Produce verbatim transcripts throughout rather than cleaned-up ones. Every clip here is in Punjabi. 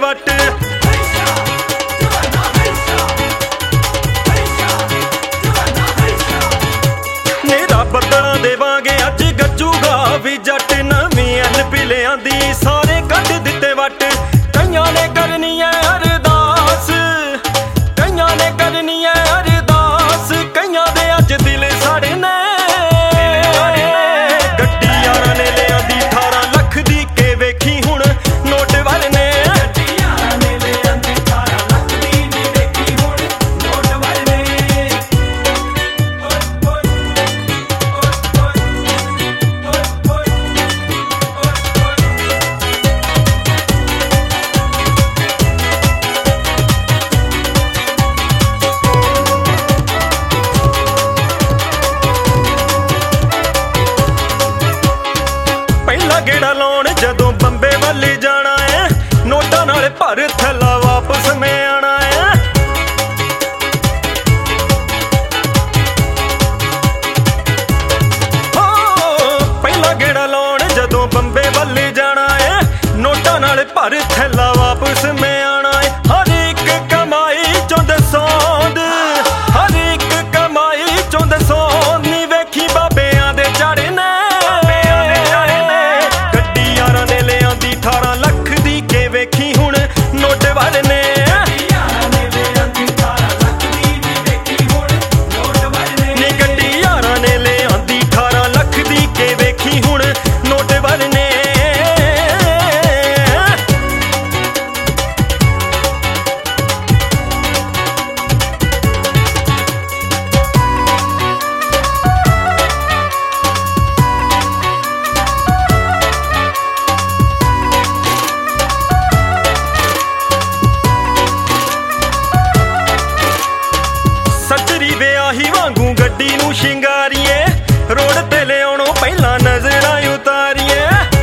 ਵੱਟ। ਨੇਰਾ ਬੱਦਲਾਂ ਦੇਵਾਂਗੇ ਅੱਜ ਗੱਜੂਗਾ ਵੀ ਜੱਟ। ਨਵੀਂ ਐਲ ਪੀ ਲਿਆਂਦੀ ਸਾਰੇ ਕੱਢ ਦਿੱਤੇ ਵੱਟ। ਕਈਆਂ ਨੇ ਕਰਨੀ ਐ ਅਰਦਾਸ, ਕਈਆਂ ਨੇ ਕਰਨੀ ਐ ਅਰਦਾਸ, ਕਈਆਂ ਦੇ ਅੱਜ ਦਿਲ ਸੜੇ ਨੇ। ਗੱਡੀ ਯਾਰਾਂ ਨੇ ਲਿਆਂਦੀ ਅਠਾਰਾਂ ਲੱਖ ਦੀ ਕੇ ਵੇਖੀ ਹੁਣ ਨੋਟ ਵੱਲ ਨੇ। ਗੇੜਾ ਲਾਉਣ ਜਦੋਂ ਬੰਬੇ ਵੱਲ ਜਾਣਾ ਏ, ਨੋਟਾਂ ਨਾਲ ਭਰ ਥੈਲਾ ਵਾਪਸ ਮੈਂ ਆਣਾ ਏ। ਹੋ ਪਹਿਲਾ ਗੇੜਾ ਲਾਉਣ ਜਦੋਂ ਬੰਬੇ ਵੱਲ ਜਾਣਾ ਏ, ਨੋਟਾਂ ਨਾਲ ਭਰ ਥੈਲਾ ਵਾਪਸ ਮੈਂ ਆਣਾ ਏ। ਹਰ ਇੱਕ ਕਮਾਈ ਚੋਂ ਦਸੌਂਦ, ਹਰ ਇੱਕ ਕਮਾਈ ਚੋਂ ਦਸੌਂਦ ਨੀ ਵੇਖੀ ਬਾਬਿਆਂ ਦੇ ਚੜ੍ਹਨੇ। ਅਠਾਰਾਂ ਲੱਖ ਦੀ ਕੇ ਵੇਖੀ ਹੁਣ ਨੋਟ ਵੱਲ ਨੇ। ਨੀ ਗੱਡੀ ਯਾਰਾਂ ਨੇ ਲਿਆਂਦੀ ਅਠਾਰਾਂ ਲੱਖ ਦੀ ਕੇ ਵੇਖੀ ਹੁਣ ਨੋਟ ਵੱਲ ਨੇ। ਸੱਜਰੀ ਵਿਆਹੀ ਵਾਂਗੂ ਗੱਡੀ ਨੂੰ ਸ਼ਿੰਗਾਰੀਏ, ਰੋਡ ਤੇ ਲਿਆਉਣੋਂ ਪਹਿਲਾਂ ਨਜ਼ਰਾਂ ਉਤਾਰੀਏ।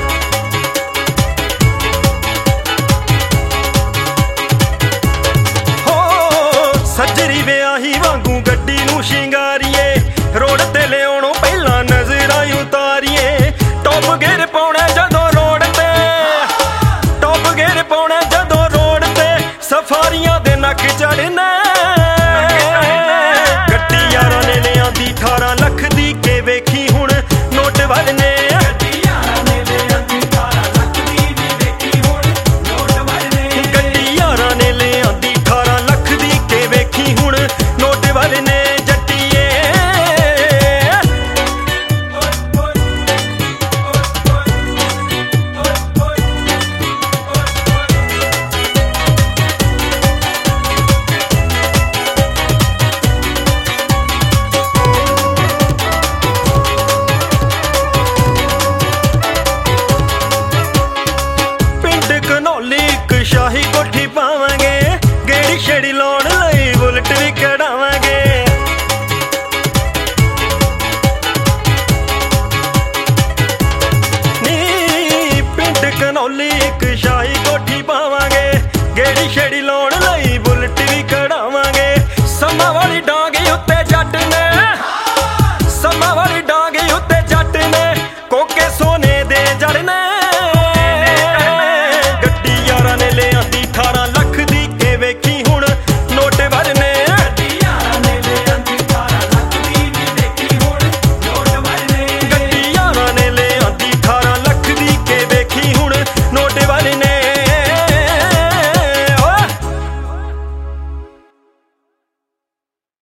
ਹੋ ਸੱਜਰੀ ਵਿਆਹੀ ਵਾਂਗੂ ਗੱਡੀ ਨੂੰ ਸ਼ਿੰਗਾਰੀਏ, ਰੋਡ ਤੇ ਲਿਆਉਣੋਂ ਪਹਿਲਾਂ ਨਜ਼ਰਾਂ ਉਤਾਰੀਏ। ਟੌਪ ਗੇਅਰ ਪਾਉਣਾ ਜਦੋਂ ਰੋਡ ਤੇ, ਟੌਪ ਗੇਅਰ ਪਾਉਣਾ ਜਦੋਂ ਰੋਡ ਤੇ, ਸਫਾਰੀਆਂ ਦੇ ਨੱਕ ਚੜ੍ਹਨੇ।